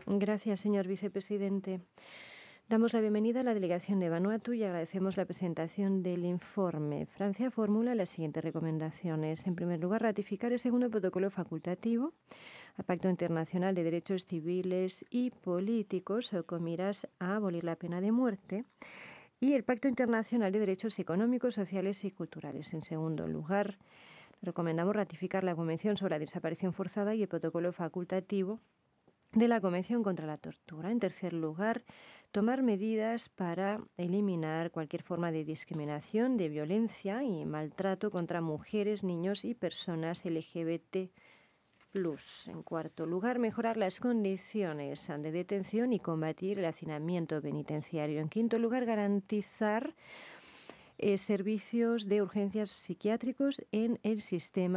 Gracias, señor vicepresidente. Damos la bienvenida a la delegación de Vanuatu y agradecemos la presentación del informe. Francia formula las siguientes recomendaciones. En primer lugar, ratificar el segundo protocolo facultativo al Pacto Internacional de Derechos Civiles y Políticos con miras a abolir la pena de muerte y el Pacto Internacional de Derechos Económicos, Sociales y Culturales. En segundo lugar, recomendamos ratificar la Convención sobre la Desaparición Forzada y el protocolo facultativo de la Convención contra la Tortura. En tercer lugar, tomar medidas para eliminar cualquier forma de discriminación, de violencia y maltrato contra mujeres, niños y personas LGBT+. En cuarto lugar, mejorar las condiciones de detención y combatir el hacinamiento penitenciario. En quinto lugar, garantizar servicios de urgencias psiquiátricos en el sistema